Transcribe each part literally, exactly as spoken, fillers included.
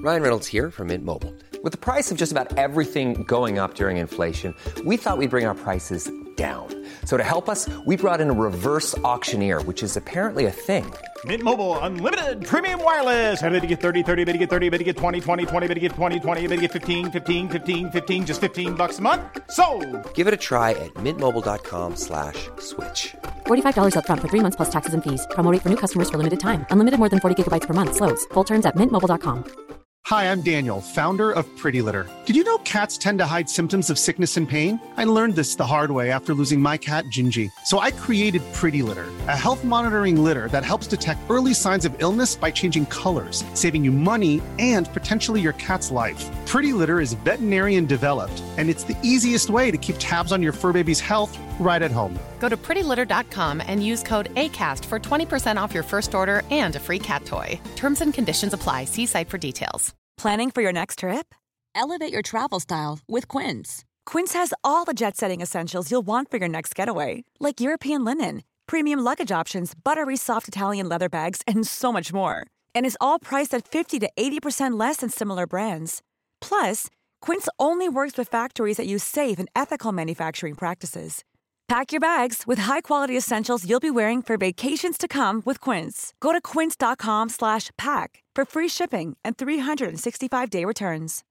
Ryan Reynolds here from Mint Mobile. With the price of just about everything going up during inflation, we thought we'd bring our prices down. So to help us, we brought in a reverse auctioneer, which is apparently a thing. Mint Mobile Unlimited Premium Wireless. How to get thirty, thirty, how to get thirty, how to get twenty, twenty, twenty, how to get twenty, twenty, how to get fifteen, fifteen, fifteen, fifteen, just fifteen bucks a month? Sold! Give it a try at mintmobile.com slash switch. forty-five dollars up front for three months plus taxes and fees. Promo rate for new customers for limited time. Unlimited more than forty gigabytes per month. Slows full terms at mint mobile dot com. Hi, I'm Daniel, founder of Pretty Litter. Did you know cats tend to hide symptoms of sickness and pain? I learned this the hard way after losing my cat, Gingy. So I created Pretty Litter, a health monitoring litter that helps detect early signs of illness by changing colors, saving you money and potentially your cat's life. Pretty Litter is veterinarian developed, and it's the easiest way to keep tabs on your fur baby's health right at home. Go to pretty litter dot com and use code ACAST for twenty percent off your first order and a free cat toy. Terms and conditions apply. See site for details. Planning for your next trip? Elevate your travel style with Quince. Quince has all the jet-setting essentials you'll want for your next getaway, like European linen, premium luggage options, buttery soft Italian leather bags, and so much more. And is all priced at fifty to eighty percent less than similar brands. Plus, Quince only works with factories that use safe and ethical manufacturing practices. Pack your bags with high-quality essentials you'll be wearing for vacations to come with Quince. Go to quince.com slash pack for free shipping and three sixty-five day returns.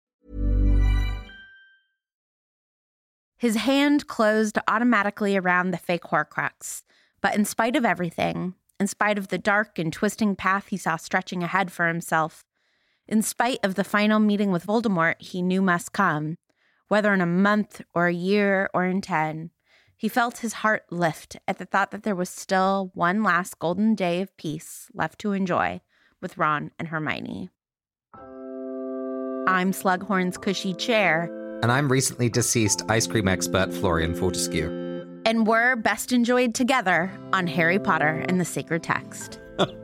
His hand closed automatically around the fake Horcrux. But in spite of everything, in spite of the dark and twisting path he saw stretching ahead for himself, in spite of the final meeting with Voldemort he knew must come, whether in a month or a year or in ten, he felt his heart lift at the thought that there was still one last golden day of peace left to enjoy with Ron and Hermione. I'm Slughorn's cushy chair. And I'm recently deceased ice cream expert Florian Fortescue. And we're best enjoyed together on Harry Potter and the Sacred Text.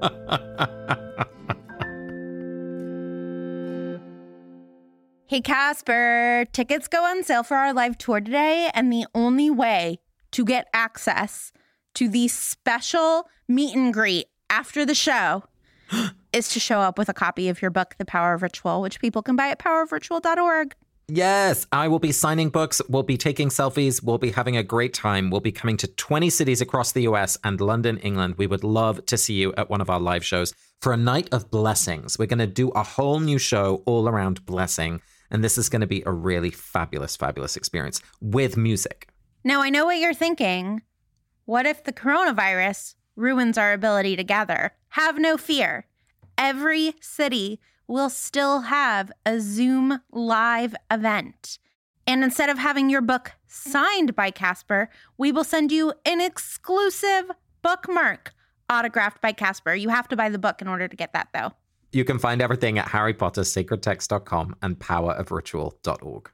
Hey, Casper, tickets go on sale for our live tour today, and the only way to get access to the special meet and greet after the show is to show up with a copy of your book, The Power of Ritual, which people can buy at power of ritual dot org. Yes, I will be signing books, we'll be taking selfies, we'll be having a great time. We'll be coming to twenty cities across the U S and London, England. We would love to see you at one of our live shows for a night of blessings. We're going to do a whole new show all around blessing, and this is going to be a really fabulous, fabulous experience with music. Now, I know what you're thinking. What if the coronavirus ruins our ability to gather? Have no fear. Every city will still have a Zoom live event. And instead of having your book signed by Casper, we will send you an exclusive bookmark autographed by Casper. You have to buy the book in order to get that, though. You can find everything at harry potter sacred text dot com and power of ritual dot org.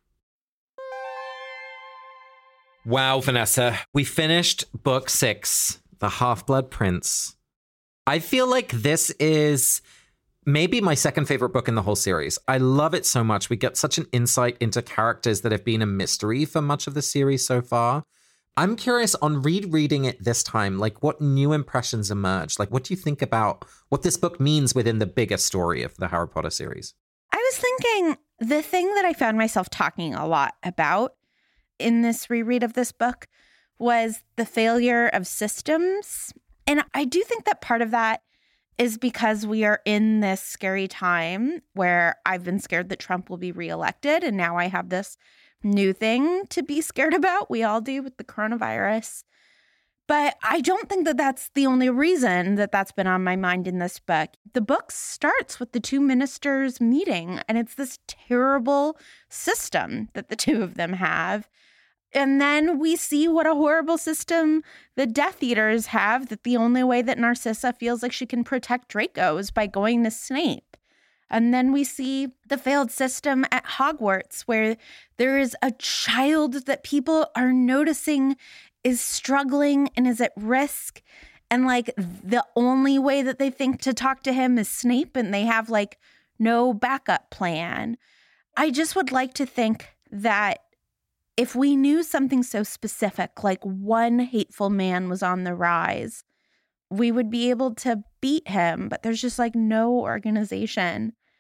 Wow, Vanessa, we finished book six, The Half-Blood Prince. I feel like this is maybe my second favorite book in the whole series. I love it so much. We get such an insight into characters that have been a mystery for much of the series so far. I'm curious on rereading it this time, like what new impressions emerged? Like, what do you think about what this book means within the bigger story of the Harry Potter series? I was thinking the thing that I found myself talking a lot about in this reread of this book was the failure of systems. And I do think that part of that is because we are in this scary time where I've been scared that Trump will be reelected. And now I have this new thing to be scared about. We all do with the coronavirus. But I don't think that that's the only reason that that's been on my mind in this book. The book starts with the two ministers meeting, and it's this terrible system that the two of them have. And then we see what a horrible system the Death Eaters have, that the only way that Narcissa feels like she can protect Draco is by going to Snape. And then we see the failed system at Hogwarts, where there is a child that people are noticing is struggling and is at risk. And like the only way that they think to talk to him is Snape, and they have like no backup plan. I just would like to think that if we knew something so specific, like one hateful man was on the rise, we would be able to beat him. But there's just like no organization.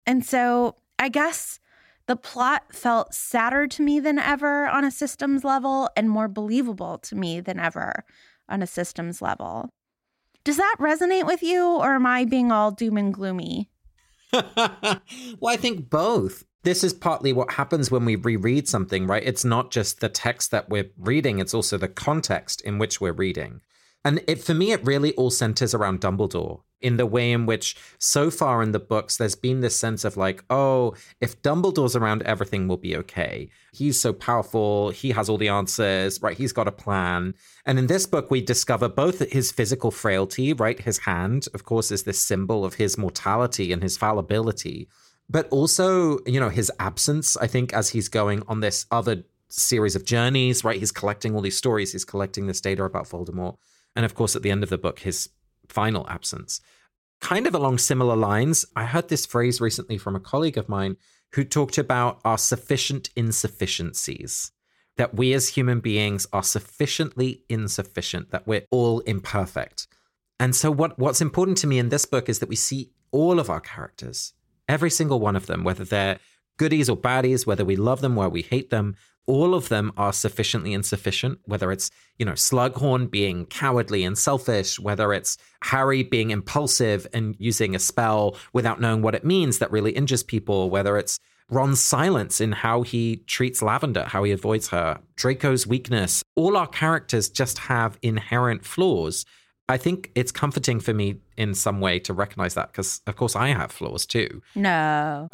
And so I guess the plot felt sadder to me than ever on a systems level and more believable to me than ever on a systems level. Does that resonate with you, or am I being all doom and gloomy? Well, I think both. This is partly what happens when we reread something, right? It's not just the text that we're reading, it's also the context in which we're reading. And it, for me, it really all centers around Dumbledore in the way in which so far in the books, there's been this sense of like, oh, if Dumbledore's around, everything will be okay. He's so powerful. He has all the answers, right? He's got a plan. And in this book, we discover both his physical frailty, right? His hand, of course, is this symbol of his mortality and his fallibility, but also, you know, his absence, I think, as he's going on this other series of journeys, right? He's collecting all these stories. He's collecting this data about Voldemort. And of course, at the end of the book, his final absence. Kind of along similar lines, I heard this phrase recently from a colleague of mine who talked about our sufficient insufficiencies, that we as human beings are sufficiently insufficient, that we're all imperfect. And so what, what's important to me in this book is that we see all of our characters, every single one of them, whether they're goodies or baddies, whether we love them or we hate them, all of them are sufficiently insufficient, whether it's, you know, Slughorn being cowardly and selfish, whether it's Harry being impulsive and using a spell without knowing what it means that really injures people, whether it's Ron's silence in how he treats Lavender, how he avoids her, Draco's weakness. All our characters just have inherent flaws. I think it's comforting for me in some way to recognize that because, of course, I have flaws too. No.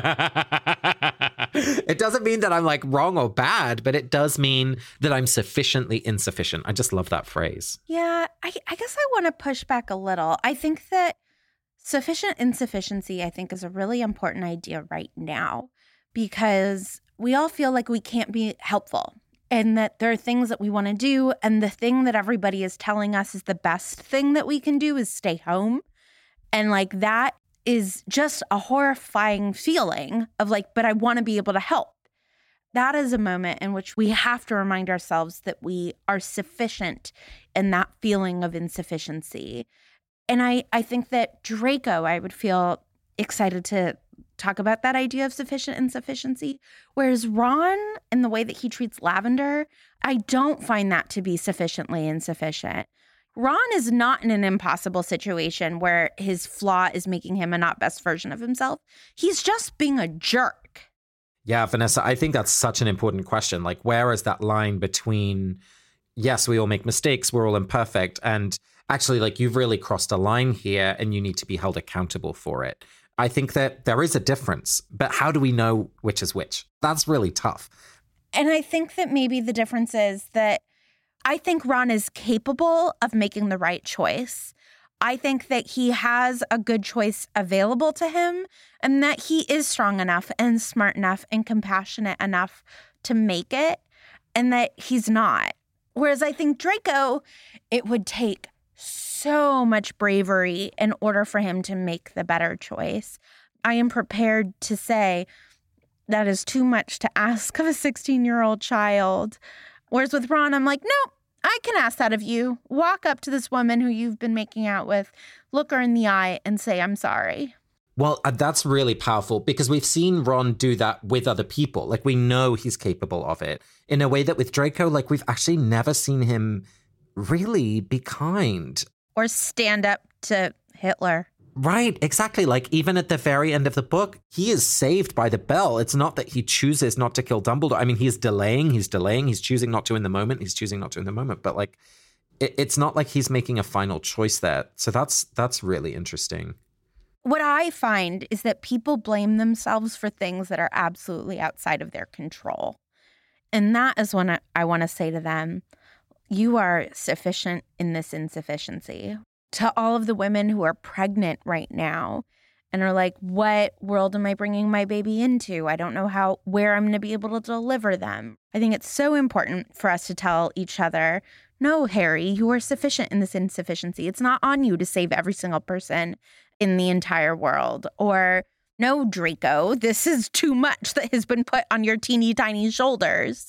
It doesn't mean that I'm like wrong or bad, but it does mean that I'm sufficiently insufficient. I just love that phrase. Yeah, I, I guess I want to push back a little. I think that sufficient insufficiency, I think, is a really important idea right now because we all feel like we can't be helpful. And that there are things that we want to do. And the thing that everybody is telling us is the best thing that we can do is stay home. And like that is just a horrifying feeling of like, but I want to be able to help. That is a moment in which we have to remind ourselves that we are sufficient in that feeling of insufficiency. And I, I think that Draco, I would feel excited to talk about that idea of sufficient insufficiency. Whereas Ron, in the way that he treats Lavender, I don't find that to be sufficiently insufficient. Ron is not in an impossible situation where his flaw is making him a not best version of himself. He's just being a jerk. Yeah, Vanessa, I think that's such an important question. Like, where is that line between, yes, we all make mistakes, we're all imperfect, and actually, like, you've really crossed a line here and you need to be held accountable for it. I think that there is a difference, but how do we know which is which? That's really tough. And I think that maybe the difference is that I think Ron is capable of making the right choice. I think that he has a good choice available to him and that he is strong enough and smart enough and compassionate enough to make it, and that he's not. Whereas I think Draco, it would take so much bravery in order for him to make the better choice. I am prepared to say that is too much to ask of a sixteen-year-old child. Whereas with Ron, I'm like, no, I can ask that of you. Walk up to this woman who you've been making out with, look her in the eye and say, I'm sorry. Well, that's really powerful because we've seen Ron do that with other people. Like, we know he's capable of it in a way that with Draco, like, we've actually never seen him really be kind. Or stand up to Hitler. Right, exactly. Like, even at the very end of the book, he is saved by the bell. It's not that he chooses not to kill Dumbledore. I mean, he's delaying, he's delaying, he's choosing not to in the moment, he's choosing not to in the moment. But, like, it, it's not like he's making a final choice there. So that's that's really interesting. What I find is that people blame themselves for things that are absolutely outside of their control. And that is when I, I want to say to them, you are sufficient in this insufficiency. To all of the women who are pregnant right now and are like, what world am I bringing my baby into? I don't know how, where I'm going to be able to deliver them. I think it's so important for us to tell each other, no, Harry, you are sufficient in this insufficiency. It's not on you to save every single person in the entire world. Or, no, Draco, this is too much that has been put on your teeny tiny shoulders.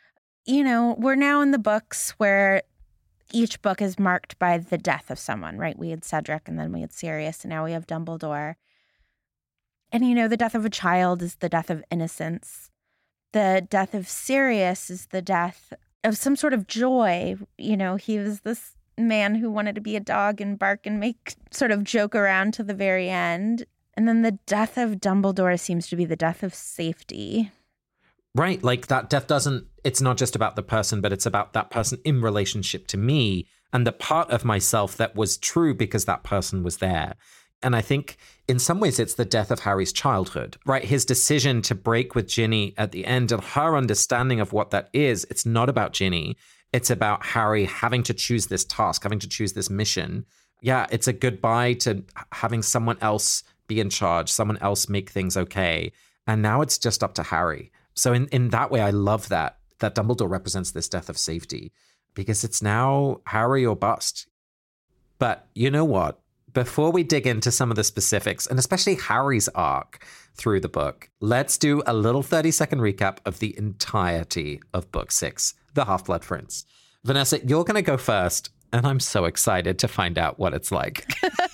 You know, we're now in the books where each book is marked by the death of someone, right? We had Cedric and then we had Sirius and now we have Dumbledore. And, you know, the death of a child is the death of innocence. The death of Sirius is the death of some sort of joy. You know, he was this man who wanted to be a dog and bark and make sort of joke around to the very end. And then the death of Dumbledore seems to be the death of safety. Right. Like that death doesn't, it's not just about the person, but it's about that person in relationship to me and the part of myself that was true because that person was there. And I think in some ways it's the death of Harry's childhood, right? His decision to break with Ginny at the end and her understanding of what that is. It's not about Ginny. It's about Harry having to choose this task, having to choose this mission. Yeah, it's a goodbye to having someone else be in charge, someone else make things okay. And now it's just up to Harry. So in, in that way, I love that, that Dumbledore represents this death of safety because it's now Harry or bust. But you know what? Before we dig into some of the specifics, and especially Harry's arc through the book, let's do a little thirty-second recap of the entirety of Book Six, The Half-Blood Prince. Vanessa, you're going to go first, and I'm so excited to find out what it's like.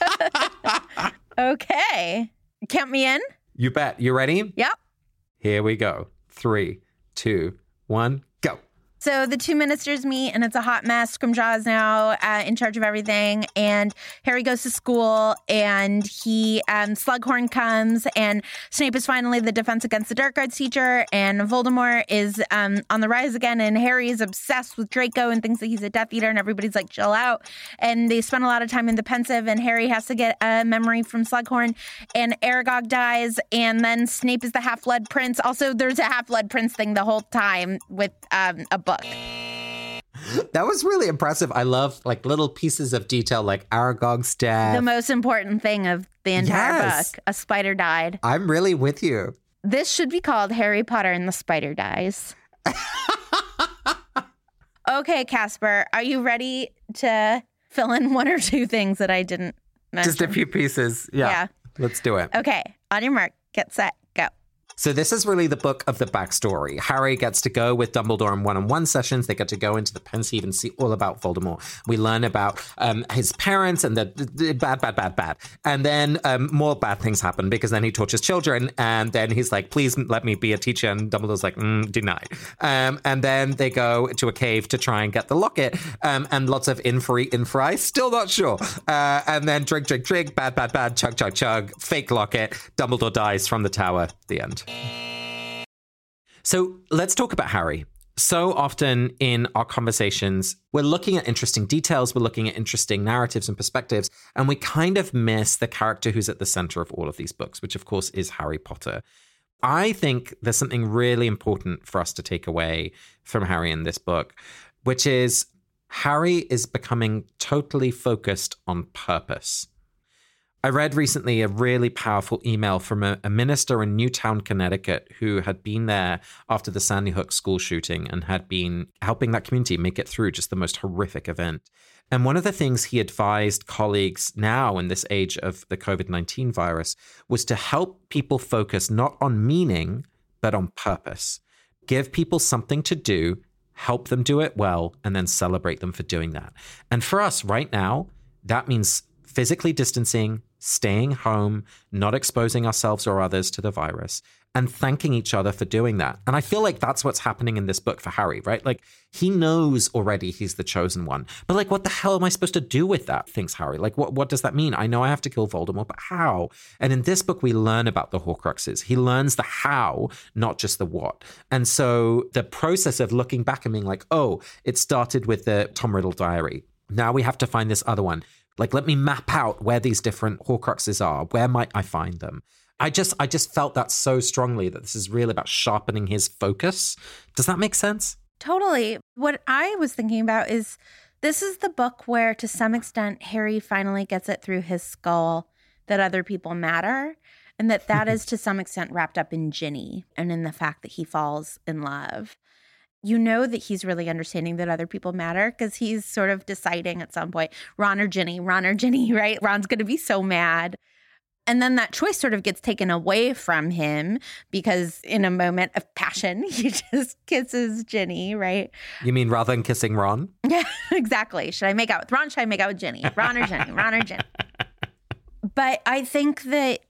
Okay. Count me in? You bet. You ready? Yep. Here we go. Three, two, one, go. So the two ministers meet, and it's a hot mess. Scrimjaw is now uh, in charge of everything, and Harry goes to school, and he um, Slughorn comes, and Snape is finally the Defense Against the Dark Arts teacher, and Voldemort is um, on the rise again, and Harry is obsessed with Draco and thinks that he's a Death Eater, and everybody's like, chill out. And they spend a lot of time in the Pensive, and Harry has to get a memory from Slughorn, and Aragog dies, and then Snape is the Half-Blood Prince. Also, there's a Half-Blood Prince thing the whole time with um, a book. That was really impressive. I love like little pieces of detail like Aragog's death. The most important thing of the entire Yes. book. A spider died. I'm really with you. This should be called Harry Potter and the Spider Dies. Okay, Casper, are you ready to fill in one or two things that I didn't mention? Just a few pieces. Yeah. Yeah. Let's do it. Okay, on your mark, get set, go. So this is really the book of the backstory. Harry gets to go with Dumbledore in one-on-one sessions. They get to go into the Pensieve and see all about Voldemort. We learn about um, his parents and the, the bad, bad, bad, bad. And then um, more bad things happen because then he tortures children. And then he's like, please let me be a teacher. And Dumbledore's like, mm, deny. Um, and then they go to a cave to try and get the locket. Um, and lots of infri, infri, still not sure. Uh, and then drink, drink, drink, bad, bad, bad, chug, chug, chug, fake locket. Dumbledore dies from the tower. The end. So let's talk about Harry. So often in our conversations, we're looking at interesting details, we're looking at interesting narratives and perspectives, and we kind of miss the character who's at the center of all of these books, which of course is Harry Potter. I think there's something really important for us to take away from Harry in this book, which is Harry is becoming totally focused on purpose. I read recently a really powerful email from a, a minister in Newtown, Connecticut, who had been there after the Sandy Hook school shooting and had been helping that community make it through just the most horrific event. And one of the things he advised colleagues now in this age of the covid nineteen virus was to help people focus not on meaning, but on purpose. Give people something to do, help them do it well, and then celebrate them for doing that. And for us right now, that means physically distancing, staying home, not exposing ourselves or others to the virus, and thanking each other for doing that. And I feel like that's what's happening in this book for Harry, right? Like, he knows already he's the chosen one. But like, what the hell am I supposed to do with that, thinks Harry? Like, what, what does that mean? I know I have to kill Voldemort, but how? And in this book, we learn about the Horcruxes. He learns the how, not just the what. And so the process of looking back and being like, oh, it started with the Tom Riddle diary. Now we have to find this other one. Like, let me map out where these different Horcruxes are. Where might I find them? I just I just felt that so strongly that this is really about sharpening his focus. Does that make sense? Totally. What I was thinking about is this is the book where, to some extent, Harry finally gets it through his skull that other people matter, and that that is to some extent wrapped up in Ginny and in the fact that he falls in love. You know that he's really understanding that other people matter because he's sort of deciding at some point, Ron or Ginny, Ron or Ginny, right? Ron's going to be so mad. And then that choice sort of gets taken away from him because in a moment of passion, he just kisses Ginny, right? You mean rather than kissing Ron? Yeah, exactly. Should I make out with Ron? Should I make out with Ginny? Ron or Ginny? Ron or Ginny? But I think that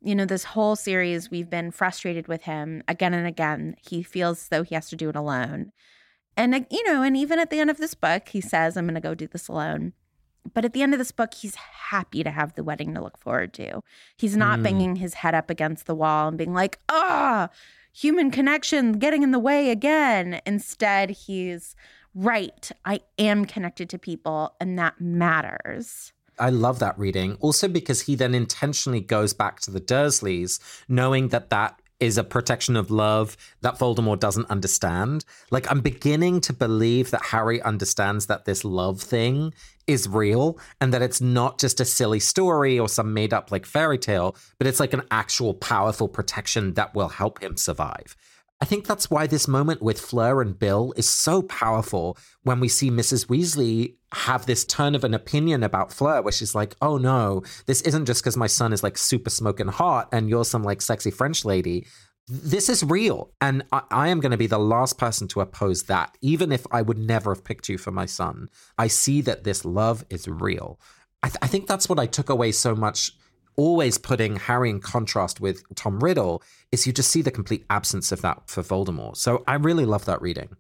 You know, this whole series, we've been frustrated with him again and again. He feels as though he has to do it alone. And, you know, and even at the end of this book, he says, I'm going to go do this alone. But at the end of this book, he's happy to have the wedding to look forward to. He's not mm. banging his head up against the wall and being like, ah, oh, human connection getting in the way again. Instead, he's right. I am connected to people, and that matters. I love that reading. Also because he then intentionally goes back to the Dursleys, knowing that that is a protection of love that Voldemort doesn't understand. Like, I'm beginning to believe that Harry understands that this love thing is real and that it's not just a silly story or some made up like fairy tale, but it's like an actual powerful protection that will help him survive. I think that's why this moment with Fleur and Bill is so powerful when we see Missus Weasley have this turn of an opinion about Fleur, where she's like, oh no, this isn't just because my son is like super smoking hot and you're some like sexy French lady. This is real. And I, I am going to be the last person to oppose that, even if I would never have picked you for my son. I see that this love is real. I, th- I think that's what I took away so much. Always putting Harry in contrast with Tom Riddle is you just see the complete absence of that for Voldemort. So I really love that reading.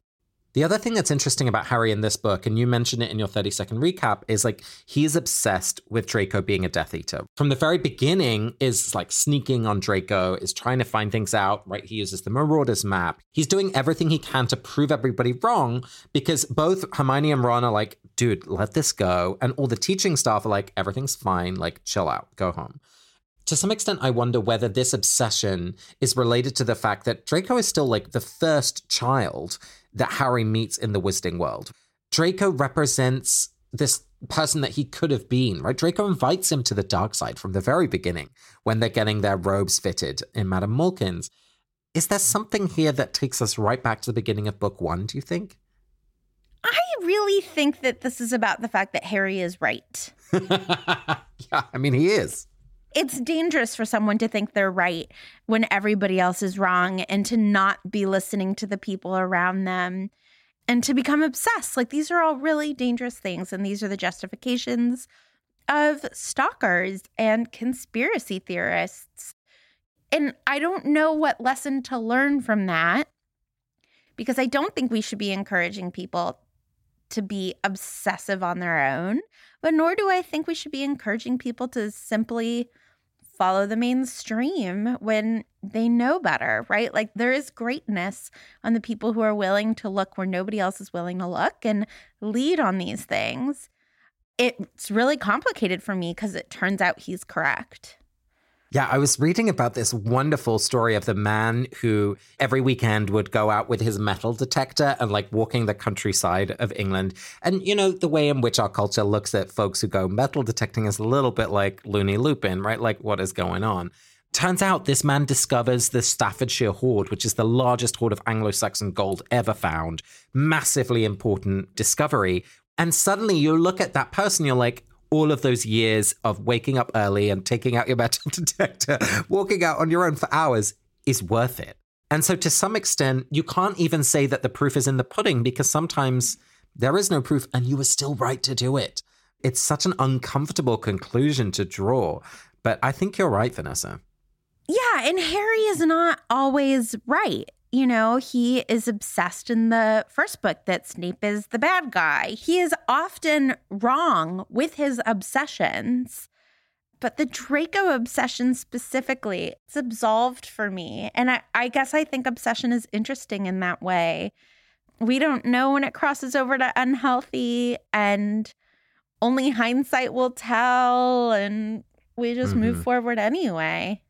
The other thing that's interesting about Harry in this book, and you mentioned it in your thirty second recap, is like he is obsessed with Draco being a Death Eater. From the very beginning is like sneaking on Draco, is trying to find things out, right? He uses the Marauders map. He's doing everything he can to prove everybody wrong because both Hermione and Ron are like, dude, let this go. And all the teaching staff are like, everything's fine, like chill out, go home. To some extent, I wonder whether this obsession is related to the fact that Draco is still like the first child that Harry meets in the Wizarding World. Draco represents this person that he could have been, right? Draco invites him to the dark side from the very beginning when they're getting their robes fitted in Madame Malkin's. Is there something here that takes us right back to the beginning of book one, do you think? I really think that this is about the fact that Harry is right. Yeah, I mean, he is. It's dangerous for someone to think they're right when everybody else is wrong and to not be listening to the people around them and to become obsessed. Like, these are all really dangerous things, and these are the justifications of stalkers and conspiracy theorists. And I don't know what lesson to learn from that, because I don't think we should be encouraging people to be obsessive on their own, but nor do I think we should be encouraging people to simply follow the mainstream when they know better, right? Like, there is greatness on the people who are willing to look where nobody else is willing to look and lead on these things. It's really complicated for me because it turns out he's correct. Yeah, I was reading about this wonderful story of the man who every weekend would go out with his metal detector and like walking the countryside of England. And, you know, the way in which our culture looks at folks who go metal detecting is a little bit like Looney Lupin, right? Like, what is going on? Turns out this man discovers the Staffordshire hoard, which is the largest hoard of Anglo-Saxon gold ever found. Massively important discovery. And suddenly you look at that person, you're like, all of those years of waking up early and taking out your metal detector, walking out on your own for hours is worth it. And so to some extent, you can't even say that the proof is in the pudding because sometimes there is no proof and you were still right to do it. It's such an uncomfortable conclusion to draw. But I think you're right, Vanessa. Yeah, and Harry is not always right. You know, he is obsessed in the first book that Snape is the bad guy. He is often wrong with his obsessions. But the Draco obsession specifically, it's absolved for me. And I, I guess I think obsession is interesting in that way. We don't know when it crosses over to unhealthy, and only hindsight will tell, and we just mm-hmm. move forward anyway.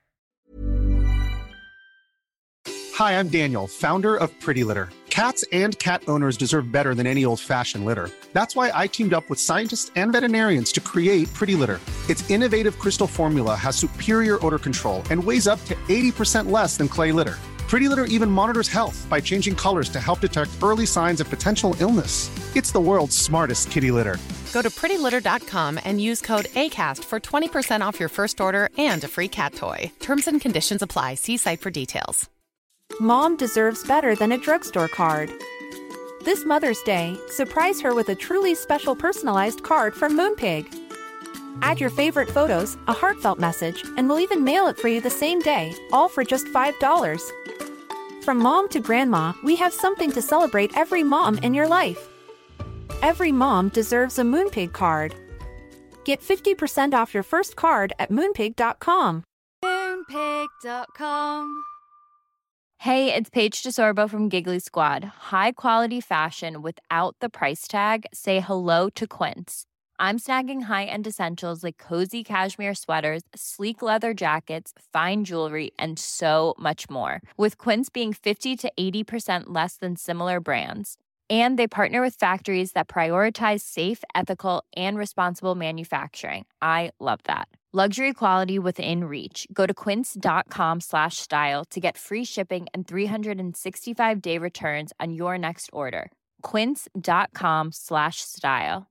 Hi, I'm Daniel, founder of Pretty Litter. Cats and cat owners deserve better than any old-fashioned litter. That's why I teamed up with scientists and veterinarians to create Pretty Litter. Its innovative crystal formula has superior odor control and weighs up to eighty percent less than clay litter. Pretty Litter even monitors health by changing colors to help detect early signs of potential illness. It's the world's smartest kitty litter. Go to pretty litter dot com and use code ACAST for twenty percent off your first order and a free cat toy. Terms and conditions apply. See site for details. Mom deserves better than a drugstore card. This Mother's Day, surprise her with a truly special personalized card from Moonpig. Add your favorite photos, a heartfelt message, and we'll even mail it for you the same day, all for just five dollars. From mom to grandma, we have something to celebrate every mom in your life. Every mom deserves a Moonpig card. Get fifty percent off your first card at moonpig dot com. moonpig dot com. Hey, it's Paige DeSorbo from Giggly Squad. High quality fashion without the price tag. Say hello to Quince. I'm snagging high-end essentials like cozy cashmere sweaters, sleek leather jackets, fine jewelry, and so much more. With Quince being fifty to eighty percent less than similar brands. And they partner with factories that prioritize safe, ethical, and responsible manufacturing. I love that. Luxury quality within reach. Go to quince.com slash style to get free shipping and three sixty-five day returns on your next order. Quince.com slash style.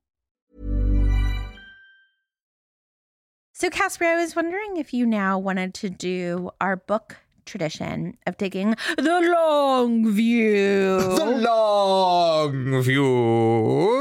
So, Casper, I was wondering if you now wanted to do our book tradition of taking the long view. The long view.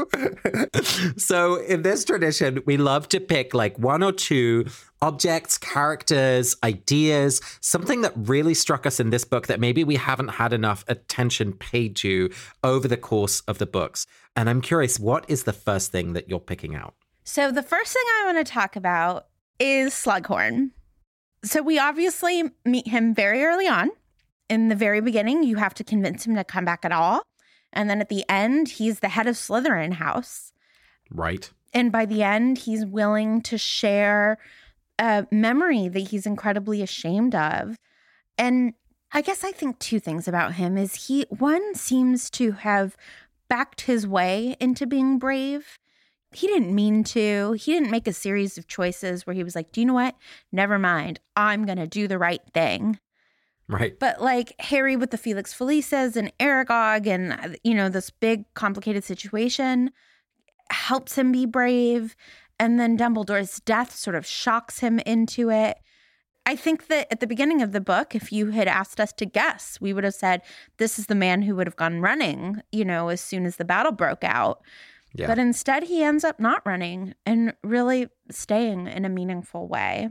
So in this tradition, we love to pick like one or two objects, characters, ideas, something that really struck us in this book that maybe we haven't had enough attention paid to over the course of the books. And I'm curious, what is the first thing that you're picking out? So the first thing I want to talk about is Slughorn. So we obviously meet him very early on. In the very beginning, you have to convince him to come back at all. And then at the end, he's the head of Slytherin House. Right. And by the end, he's willing to share a memory that he's incredibly ashamed of. And I guess I think two things about him is he, one, seems to have backed his way into being brave. He didn't mean to. He didn't make a series of choices where he was like, do you know what? Never mind. I'm going to do the right thing. Right. But like Harry with the Felix Felices and Aragog and, you know, this big complicated situation helps him be brave. And then Dumbledore's death sort of shocks him into it. I think that at the beginning of the book, if you had asked us to guess, we would have said, this is the man who would have gone running, you know, as soon as the battle broke out. Yeah. But instead, he ends up not running and really staying in a meaningful way.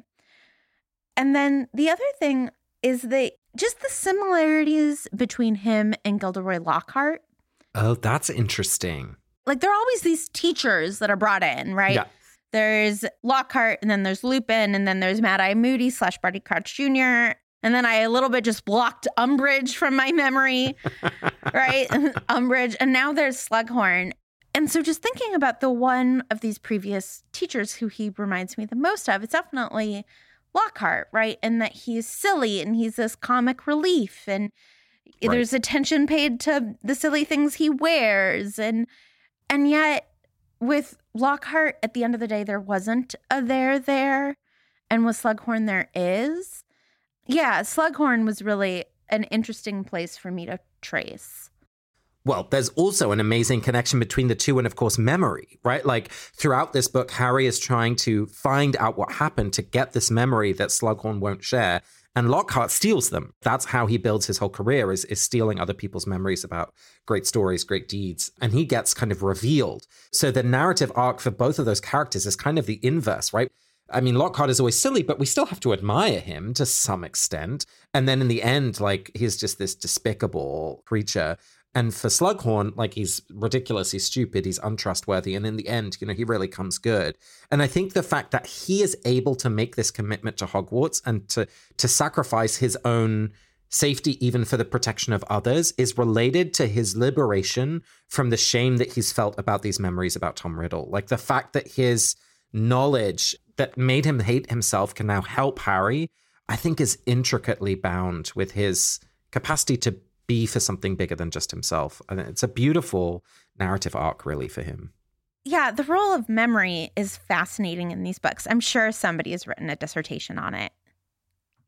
And then the other thing is that just the similarities between him and Gilderoy Lockhart. Oh, that's interesting. Like, there are always these teachers that are brought in, right? Yeah. There's Lockhart, and then there's Lupin, and then there's Mad-Eye Moody slash Barty Crouch Junior And then I a little bit just blocked Umbridge from my memory, right? Umbridge. And now there's Slughorn. And so just thinking about the one of these previous teachers who he reminds me the most of, it's definitely Lockhart, right? And that he's silly and he's this comic relief and right. There's attention paid to the silly things he wears. And and yet with Lockhart, at the end of the day, there wasn't a there there. And with Slughorn, there is. Yeah, Slughorn was really an interesting place for me to trace. Well, there's also an amazing connection between the two and, of course, memory, right? Like throughout this book, Harry is trying to find out what happened to get this memory that Slughorn won't share. And Lockhart steals them. That's how he builds his whole career, is, is stealing other people's memories about great stories, great deeds. And he gets kind of revealed. So the narrative arc for both of those characters is kind of the inverse, right? I mean, Lockhart is always silly, but we still have to admire him to some extent. And then in the end, like, he's just this despicable creature. And for Slughorn, like, he's ridiculous, he's stupid, he's untrustworthy. And in the end, you know, he really comes good. And I think the fact that he is able to make this commitment to Hogwarts and to to sacrifice his own safety, even for the protection of others, is related to his liberation from the shame that he's felt about these memories about Tom Riddle. Like the fact that his knowledge that made him hate himself can now help Harry, I think is intricately bound with his capacity to be for something bigger than just himself. And it's a beautiful narrative arc, really, for him. Yeah, the role of memory is fascinating in these books. I'm sure somebody has written a dissertation on it.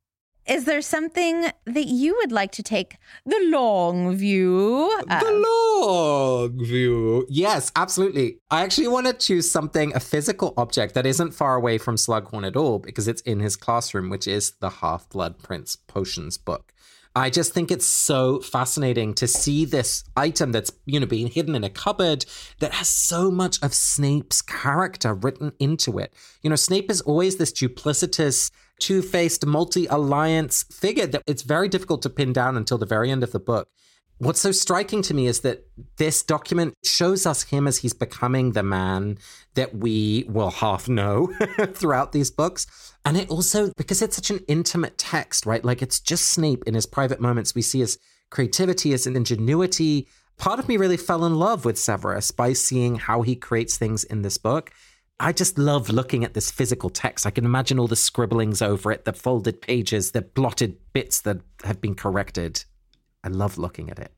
Is there something that you would like to take the long view of? The long view. Yes, absolutely. I actually want to choose something, a physical object that isn't far away from Slughorn at all, because it's in his classroom, which is the Half-Blood Prince Potions book. I just think it's so fascinating to see this item that's, you know, being hidden in a cupboard that has so much of Snape's character written into it. You know, Snape is always this duplicitous, two-faced, multi-alliance figure that it's very difficult to pin down until the very end of the book. What's so striking to me is that this document shows us him as he's becoming the man that we will half know throughout these books. And it also, because it's such an intimate text, right? Like it's just Snape in his private moments. We see his creativity, his ingenuity. Part of me really fell in love with Severus by seeing how he creates things in this book. I just love looking at this physical text. I can imagine all the scribblings over it, the folded pages, the blotted bits that have been corrected. I love looking at it.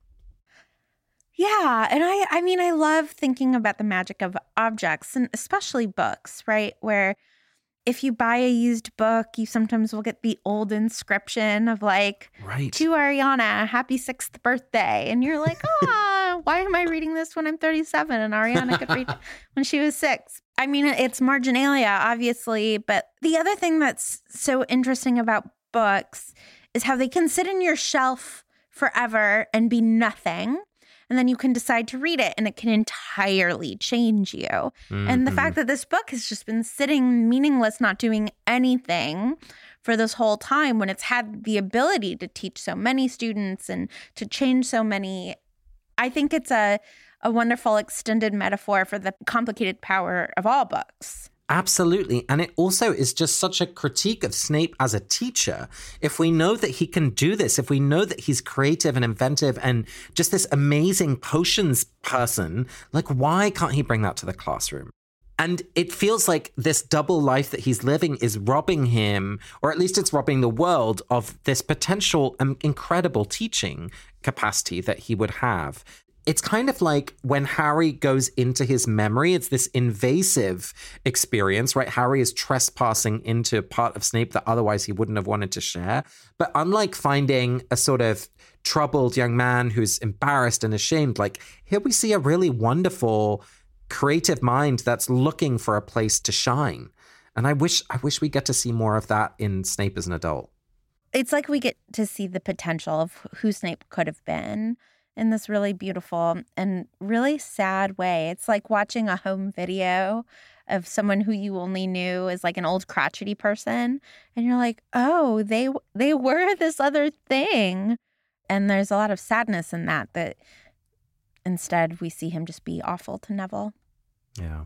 Yeah. And I, I mean, I love thinking about the magic of objects and especially books, right? Where if you buy a used book, you sometimes will get the old inscription of like, right. to Ariana, happy sixth birthday. And you're like, ah, why am I reading this when I'm thirty-seven and Ariana could read when she was six? I mean, it's marginalia, obviously. But the other thing that's so interesting about books is how they can sit in your shelf forever and be nothing. And then you can decide to read it and it can entirely change you. Mm-hmm. And the fact that this book has just been sitting meaningless, not doing anything for this whole time when it's had the ability to teach so many students and to change so many, I think it's a, a wonderful extended metaphor for the complicated power of all books. Absolutely. And it also is just such a critique of Snape as a teacher. If we know that he can do this, if we know that he's creative and inventive and just this amazing potions person, like why can't he bring that to the classroom? And it feels like this double life that he's living is robbing him, or at least it's robbing the world of this potential um, incredible teaching capacity that he would have. It's kind of like when Harry goes into his memory, it's this invasive experience, right? Harry is trespassing into a part of Snape that otherwise he wouldn't have wanted to share. But unlike finding a sort of troubled young man who's embarrassed and ashamed, like here we see a really wonderful, creative mind that's looking for a place to shine. And I wish, I wish we get to see more of that in Snape as an adult. It's like we get to see the potential of who Snape could have been in this really beautiful and really sad way. It's like watching a home video of someone who you only knew as like an old crotchety person. And you're like, oh, they they were this other thing. And there's a lot of sadness in that, that instead we see him just be awful to Neville. Yeah.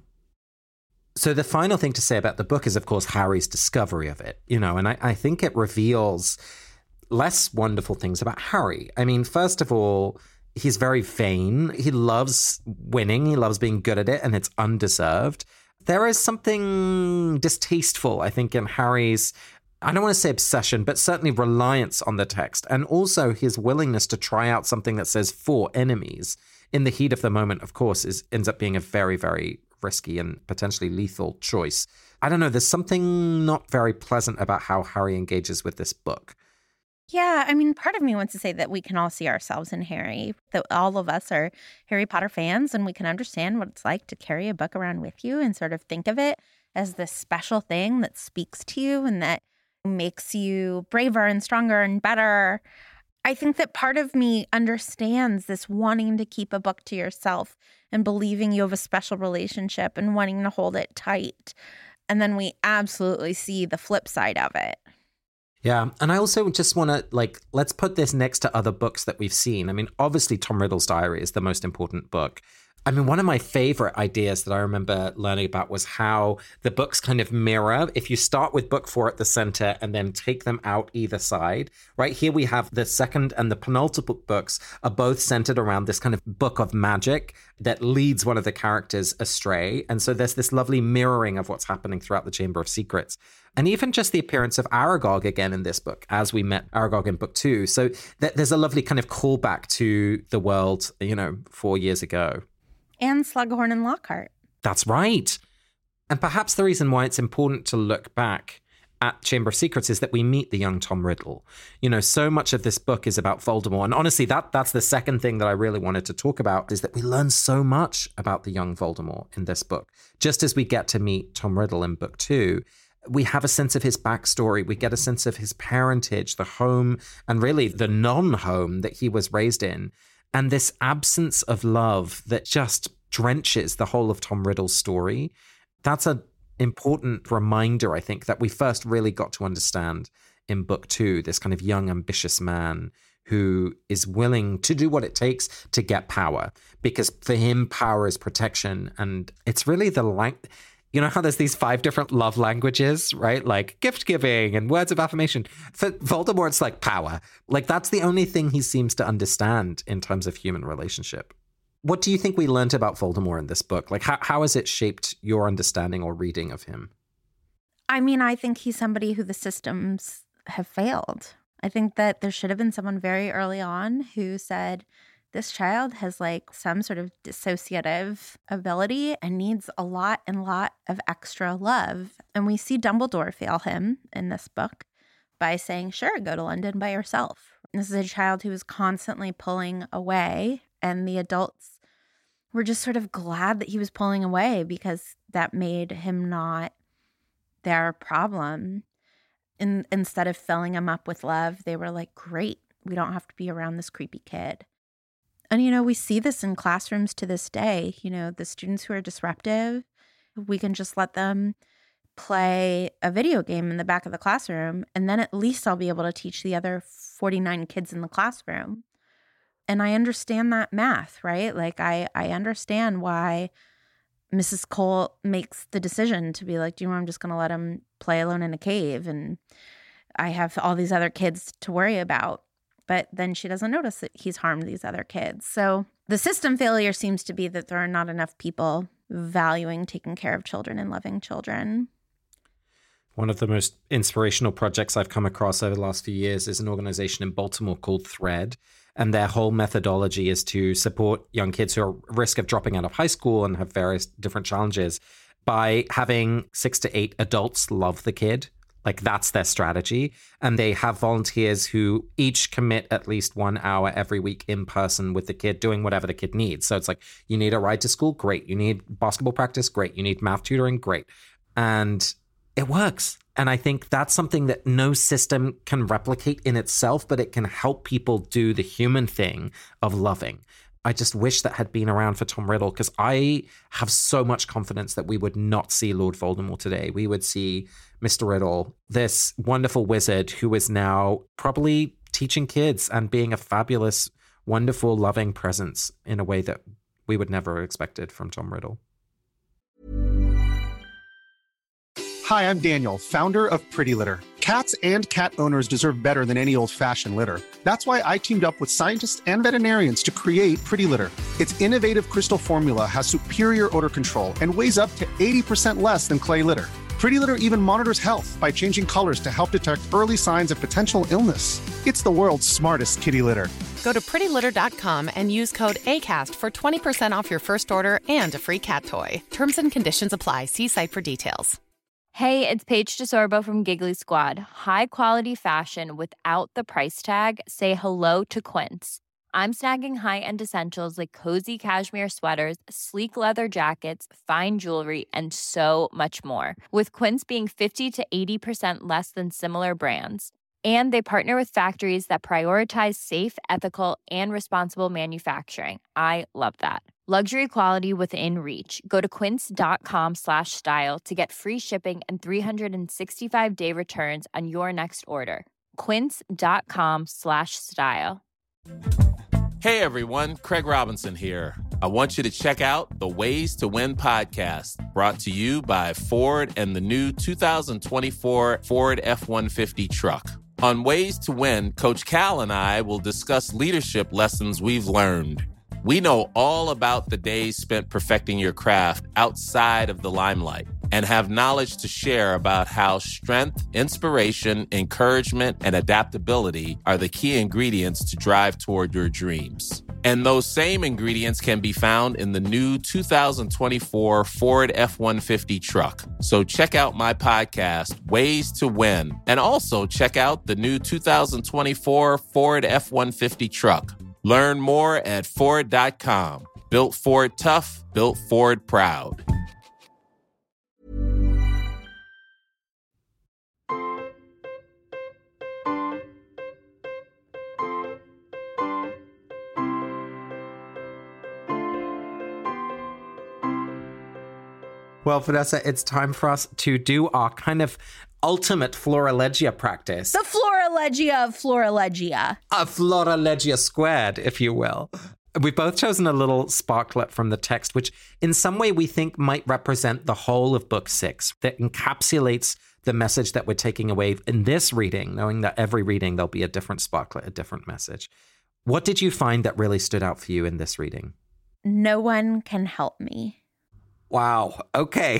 So the final thing to say about the book is, of course, Harry's discovery of it, you know, and I, I think it reveals less wonderful things about Harry. I mean, first of all, he's very vain. He loves winning. He loves being good at it, and it's undeserved. There is something distasteful, I think, in Harry's, I don't want to say obsession, but certainly reliance on the text, and also his willingness to try out something that says for enemies in the heat of the moment, of course, is ends up being a very, very risky and potentially lethal choice. I don't know. There's something not very pleasant about how Harry engages with this book. Yeah, I mean, part of me wants to say that we can all see ourselves in Harry, that all of us are Harry Potter fans, and we can understand what it's like to carry a book around with you and sort of think of it as this special thing that speaks to you and that makes you braver and stronger and better. I think that part of me understands this wanting to keep a book to yourself and believing you have a special relationship and wanting to hold it tight. And then we absolutely see the flip side of it. Yeah. And I also just want to, like, let's put this next to other books that we've seen. I mean, obviously, Tom Riddle's Diary is the most important book. I mean, one of my favorite ideas that I remember learning about was how the books kind of mirror. If you start with book four at the center and then take them out either side, right? Here we have the second and the penultimate books are both centered around this kind of book of magic that leads one of the characters astray. And so there's this lovely mirroring of what's happening throughout the Chamber of Secrets. And even just the appearance of Aragog again in this book, as we met Aragog in book two. So th- there's a lovely kind of callback to the world, you know, four years ago. And Slughorn and Lockhart. That's right. And perhaps the reason why it's important to look back at Chamber of Secrets is that we meet the young Tom Riddle. You know, so much of this book is about Voldemort. And honestly, that that's the second thing that I really wanted to talk about, is that we learn so much about the young Voldemort in this book. Just as we get to meet Tom Riddle in book two, we have a sense of his backstory. We get a sense of his parentage, the home, and really the non-home that he was raised in. And this absence of love that just drenches the whole of Tom Riddle's story. That's an important reminder, I think, that we first really got to understand in book two, this kind of young, ambitious man who is willing to do what it takes to get power. Because for him, power is protection. And it's really the lang- you know how there's these five different love languages, right? Like gift giving and words of affirmation. For Voldemort, it's like power. Like that's the only thing he seems to understand in terms of human relationship. What do you think we learned about Voldemort in this book? Like how, how has it shaped your understanding or reading of him? I mean, I think he's somebody who the systems have failed. I think that there should have been someone very early on who said, this child has like some sort of dissociative ability and needs a lot and lot of extra love. And we see Dumbledore fail him in this book by saying, sure, go to London by yourself. This is a child who is constantly pulling away, and the adults were just sort of glad that he was pulling away because that made him not their problem. In, instead of filling him up with love, they were like, great, we don't have to be around this creepy kid. And, you know, we see this in classrooms to this day. You know, the students who are disruptive, we can just let them play a video game in the back of the classroom, and then at least I'll be able to teach the other forty-nine kids in the classroom. And I understand that math, right? Like, I, I understand why Missus Cole makes the decision to be like, do you know, I'm just going to let him play alone in a cave, and I have all these other kids to worry about. But then she doesn't notice that he's harmed these other kids. So the system failure seems to be that there are not enough people valuing taking care of children and loving children. One of the most inspirational projects I've come across over the last few years is an organization in Baltimore called Thread. And their whole methodology is to support young kids who are at risk of dropping out of high school and have various different challenges by having six to eight adults love the kid. Like that's their strategy. And they have volunteers who each commit at least one hour every week in person with the kid doing whatever the kid needs. So it's like, you need a ride to school? Great. You need basketball practice? Great. You need math tutoring? Great. And it works. And I think that's something that no system can replicate in itself, but it can help people do the human thing of loving. I just wish that had been around for Tom Riddle, because I have so much confidence that we would not see Lord Voldemort today. We would see Mister Riddle, this wonderful wizard who is now probably teaching kids and being a fabulous, wonderful, loving presence in a way that we would never have expected from Tom Riddle. Hi, I'm Daniel, founder of Pretty Litter. Cats and cat owners deserve better than any old-fashioned litter. That's why I teamed up with scientists and veterinarians to create Pretty Litter. Its innovative crystal formula has superior odor control and weighs up to eighty percent less than clay litter. Pretty Litter even monitors health by changing colors to help detect early signs of potential illness. It's the world's smartest kitty litter. Go to pretty litter dot com and use code ACAST for twenty percent off your first order and a free cat toy. Terms and conditions apply. See site for details. Hey, it's Paige DeSorbo from Giggly Squad. High quality fashion without the price tag. Say hello to Quince. I'm snagging high-end essentials like cozy cashmere sweaters, sleek leather jackets, fine jewelry, and so much more. With Quince being fifty to eighty percent less than similar brands. And they partner with factories that prioritize safe, ethical, and responsible manufacturing. I love that. Luxury quality within reach. Go to quince.com slash style to get free shipping and three sixty-five day returns on your next order. Quince.com slash style. Hey everyone, Craig Robinson here. I want you to check out the Ways to Win podcast, brought to you by Ford and the new two thousand twenty-four Ford F one fifty truck. On Ways to Win, Coach Cal and I will discuss leadership lessons we've learned. We know all about the days spent perfecting your craft outside of the limelight and have knowledge to share about how strength, inspiration, encouragement, and adaptability are the key ingredients to drive toward your dreams. And those same ingredients can be found in the new two thousand twenty-four Ford F one fifty truck. So check out my podcast, Ways to Win, and also check out the new two thousand twenty-four Ford F one fifty truck. Learn more at Ford dot com. Built Ford tough, built Ford proud. Well, Vanessa, it's time for us to do our kind of ultimate Florilegia practice. The Florilegia of Florilegia. A Florilegia squared, if you will. We've both chosen a little sparklet from the text, which in some way we think might represent the whole of book six, that encapsulates the message that we're taking away in this reading, knowing that every reading there'll be a different sparklet, a different message. What did you find that really stood out for you in this reading? No one can help me. Wow. Okay.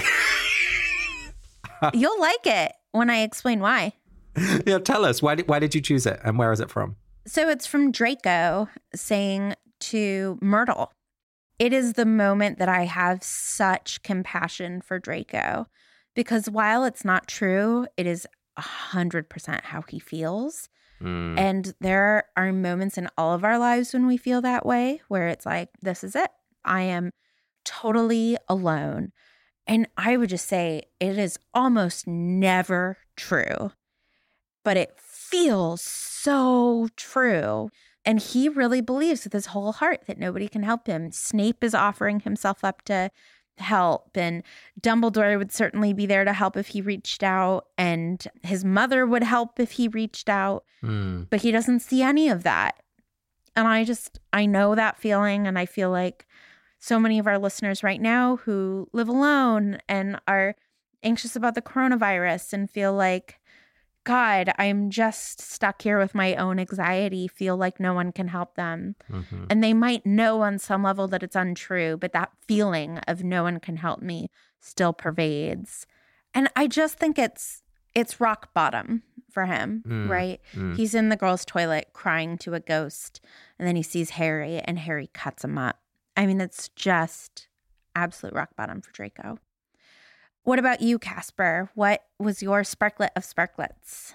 You'll like it when I explain why. Yeah, tell us. Why did, why did you choose it and where is it from? So it's from Draco saying to Myrtle, "It is the moment that I have such compassion for Draco, because while it's not true, it is one hundred percent how he feels. Mm. And there are moments in all of our lives when we feel that way, where it's like, this is it. I am totally alone." And I would just say it is almost never true, but it feels so true. And he really believes with his whole heart that nobody can help him. Snape is offering himself up to help, and Dumbledore would certainly be there to help if he reached out, and his mother would help if he reached out, mm. but he doesn't see any of that. And I just, I know that feeling, and I feel like so many of our listeners right now who live alone and are anxious about the coronavirus and feel like, God, I'm just stuck here with my own anxiety, feel like no one can help them. Mm-hmm. And they might know on some level that it's untrue, but that feeling of no one can help me still pervades. And I just think it's it's rock bottom for him, mm. right? Mm. He's in the girls' toilet crying to a ghost, and then he sees Harry, and Harry cuts him up. I mean, it's just absolute rock bottom for Draco. What about you, Casper? What was your sparklet of sparklets?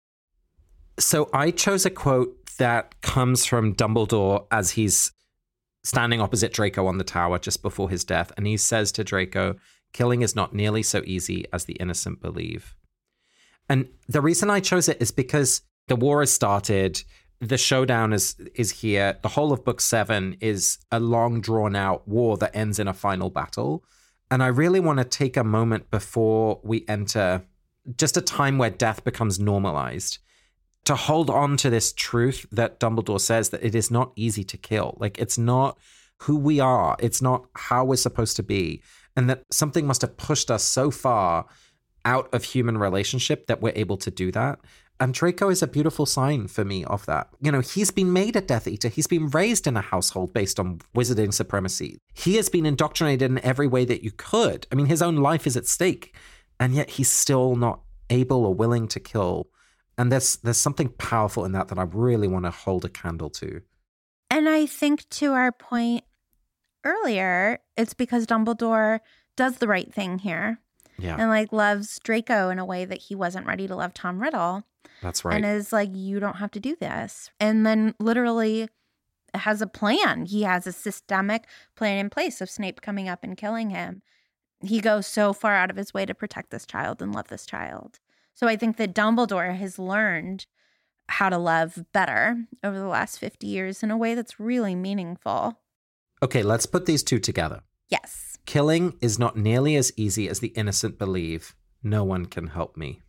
So I chose a quote that comes from Dumbledore as he's standing opposite Draco on the tower just before his death. And he says to Draco, "Killing is not nearly so easy as the innocent believe." And the reason I chose it is because the war has started. The showdown is is here. The whole of book seven is a long drawn out war that ends in a final battle. And I really want to take a moment before we enter just a time where death becomes normalized, to hold on to this truth that Dumbledore says, that it is not easy to kill. Like, it's not who we are. It's not how we're supposed to be. And that something must have pushed us so far out of human relationship that we're able to do that. And Draco is a beautiful sign for me of that. You know, he's been made a Death Eater. He's been raised in a household based on wizarding supremacy. He has been indoctrinated in every way that you could. I mean, his own life is at stake. And yet he's still not able or willing to kill. And there's there's something powerful in that that I really want to hold a candle to. And I think to our point earlier, it's because Dumbledore does the right thing here. Yeah. And like loves Draco in a way that he wasn't ready to love Tom Riddle. That's right. And is like, you don't have to do this. And then literally has a plan. He has a systemic plan in place of Snape coming up and killing him. He goes so far out of his way to protect this child and love this child. So I think that Dumbledore has learned how to love better over the last fifty years in a way that's really meaningful. Okay, let's put these two together. Yes. Killing is not nearly as easy as the innocent believe. No one can help me.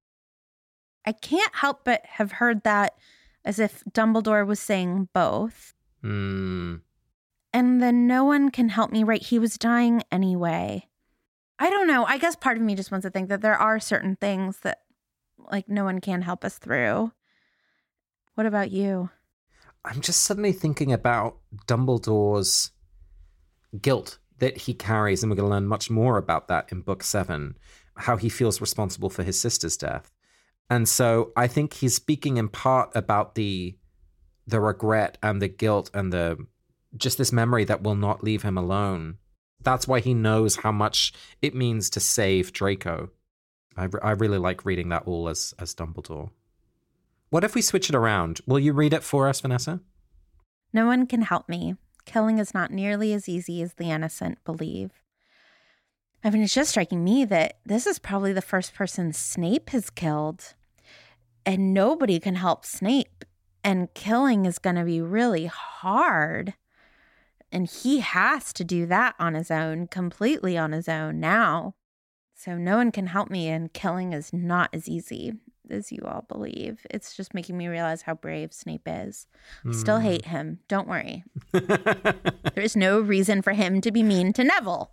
I can't help but have heard that as if Dumbledore was saying both. Hmm. And then no one can help me, right? He was dying anyway. I don't know. I guess part of me just wants to think that there are certain things that, like, no one can help us through. What about you? I'm just suddenly thinking about Dumbledore's guilt that he carries, and we're going to learn much more about that in book seven, how he feels responsible for his sister's death. And so I think he's speaking in part about the the regret and the guilt and the just this memory that will not leave him alone. That's why he knows how much it means to save Draco. I, re- I really like reading that all as, as Dumbledore. What if we switch it around? Will you read it for us, Vanessa? No one can help me. Killing is not nearly as easy as the innocent believe. I mean, it's just striking me that this is probably the first person Snape has killed. And nobody can help Snape. And killing is going to be really hard. And he has to do that on his own, completely on his own now. So no one can help me, and killing is not as easy as you all believe. It's just making me realize how brave Snape is. I still hate him. Don't worry. There's no reason for him to be mean to Neville.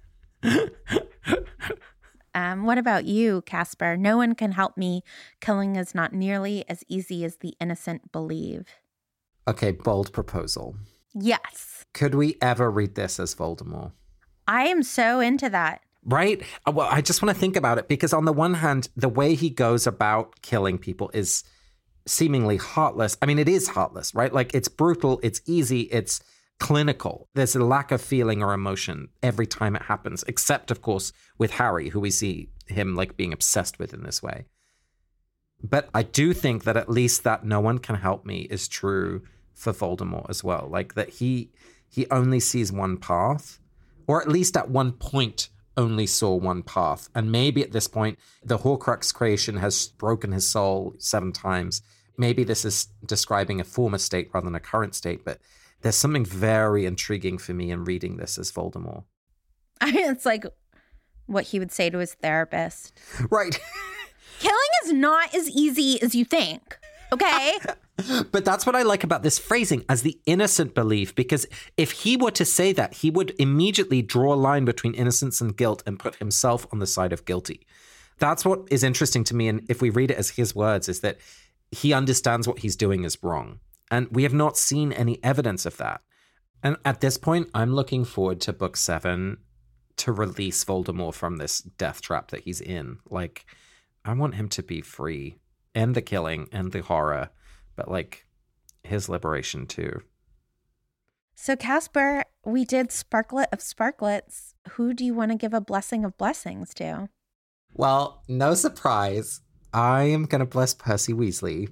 um, what about you, Casper? No one can help me. Killing is not nearly as easy as the innocent believe. Okay, bold proposal. Yes. Could we ever read this as Voldemort? I am so into that. Right? Well, I just want to think about it because on the one hand, the way he goes about killing people is seemingly heartless. I mean, it is heartless, right? Like, it's brutal, it's easy, it's clinical. There's a lack of feeling or emotion every time it happens, except, of course, with Harry, who we see him, like, being obsessed with in this way. But I do think that at least that no one can help me is true for Voldemort as well. Like, that he he only sees one path, or at least at one point only saw one path. And maybe at this point, the Horcrux creation has broken his soul seven times. Maybe this is describing a former state rather than a current state, but there's something very intriguing for me in reading this as Voldemort. I mean, it's like what he would say to his therapist. Right. Killing is not as easy as you think, okay? But that's what I like about this phrasing, as the innocent belief, because if he were to say that, he would immediately draw a line between innocence and guilt and put himself on the side of guilty. That's what is interesting to me, and if we read it as his words, is that he understands what he's doing is wrong. And we have not seen any evidence of that. And at this point, I'm looking forward to book seven to release Voldemort from this death trap that he's in. Like, I want him to be free, and the killing and the horror, but like his liberation too. So Casper, we did Sparklet of Sparklets. Who do you want to give a blessing of blessings to? Well, no surprise. I am going to bless Percy Weasley.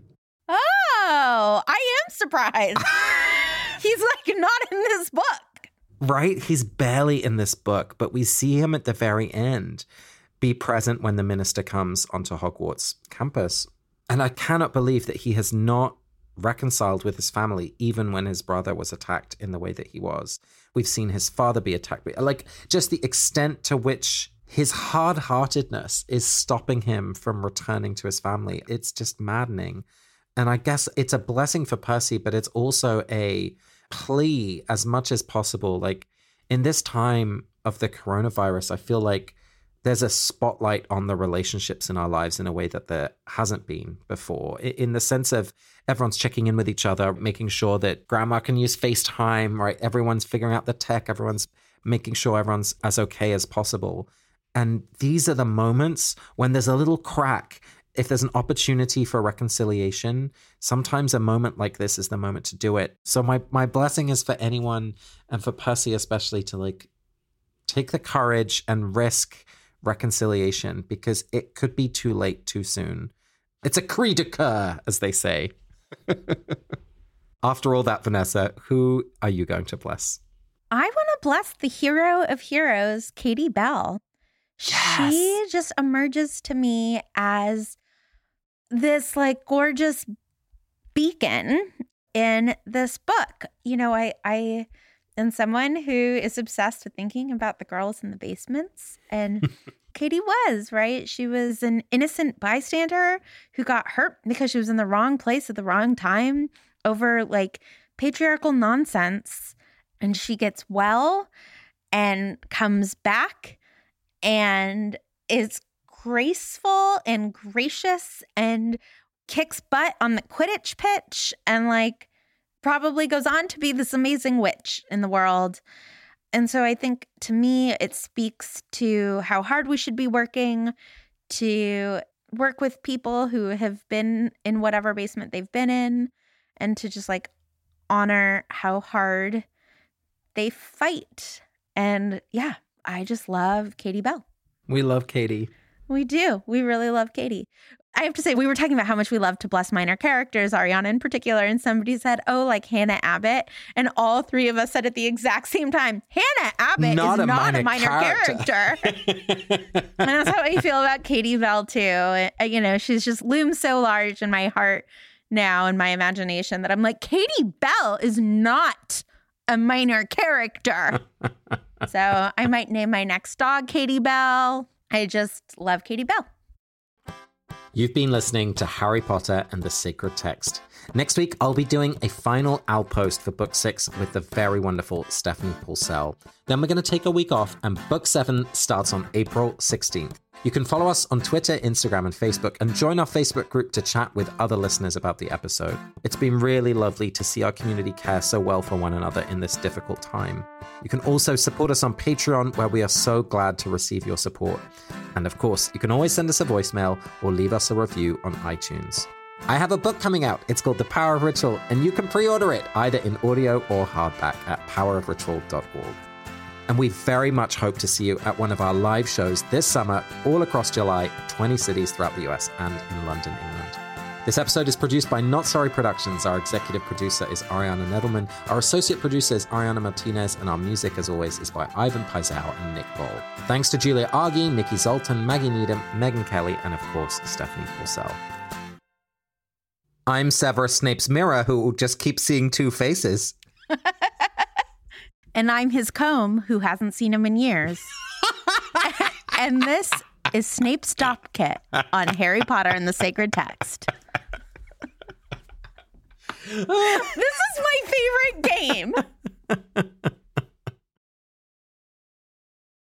Oh, I am surprised. He's like not in this book. Right? He's barely in this book, but we see him at the very end be present when the minister comes onto Hogwarts campus. And I cannot believe that he has not reconciled with his family, even when his brother was attacked in the way that he was. We've seen his father be attacked. Like, just the extent to which his hard-heartedness is stopping him from returning to his family. It's just maddening. And I guess it's a blessing for Percy, but it's also a plea as much as possible. Like, in this time of the coronavirus, I feel like there's a spotlight on the relationships in our lives in a way that there hasn't been before, in the sense of everyone's checking in with each other, making sure that grandma can use FaceTime, right? Everyone's figuring out the tech. Everyone's making sure everyone's as okay as possible. And these are the moments when there's a little crack. If there's an opportunity for reconciliation, sometimes a moment like this is the moment to do it. So my, my blessing is for anyone, and for Percy especially, to like take the courage and risk reconciliation, because it could be too late too soon. It's a cri de coeur, as they say. After all that, Vanessa, who are you going to bless? I want to bless the hero of heroes, Katie Bell. Yes. She just emerges to me as this like gorgeous beacon in this book. You know, I I am someone who is obsessed with thinking about the girls in the basements, and Katie was, right? She was an innocent bystander who got hurt because she was in the wrong place at the wrong time over like patriarchal nonsense. And she gets well and comes back and is graceful and gracious and kicks butt on the Quidditch pitch and like probably goes on to be this amazing witch in the world. And so I think to me, it speaks to how hard we should be working to work with people who have been in whatever basement they've been in, and to just like honor how hard they fight. And yeah, I just love Katie Bell. We love Katie. We do. We really love Katie. I have to say, we were talking about how much we love to bless minor characters, Ariana in particular, and somebody said, oh, like Hannah Abbott. And all three of us said at the exact same time, Hannah Abbott not is a not minor a minor character. character. And that's how I feel about Katie Bell, too. Uh, You know, she's just loomed so large in my heart now, in my imagination, that I'm like, Katie Bell is not a minor character. So I might name my next dog Katie Bell. I just love Katie Bell. You've been listening to Harry Potter and the Sacred Text. Next week, I'll be doing a final outpost for book six with the very wonderful Stephanie Purcell. Then we're going to take a week off, and book seven starts on April sixteenth. You can follow us on Twitter, Instagram, and Facebook, and join our Facebook group to chat with other listeners about the episode. It's been really lovely to see our community care so well for one another in this difficult time. You can also support us on Patreon, where we are so glad to receive your support. And of course, you can always send us a voicemail or leave us a review on iTunes. I have a book coming out. It's called The Power of Ritual, and you can pre-order it either in audio or hardback at power of ritual dot org. And we very much hope to see you at one of our live shows this summer, all across July, twenty cities throughout the U S and in London, England. This episode is produced by Not Sorry Productions. Our executive producer is Ariana Nedelman. Our associate producer is Ariana Martinez. And our music, as always, is by Ivan Paisau and Nick Boll. Thanks to Julia Argy, Nikki Zoltan, Maggie Needham, Megan Kelly, and of course, Stephanie Purcell. I'm Severus Snape's mirror, who just keeps seeing two faces. And I'm his comb, who hasn't seen him in years. And this is Snape's Stop Kit on Harry Potter and the Sacred Text. This is my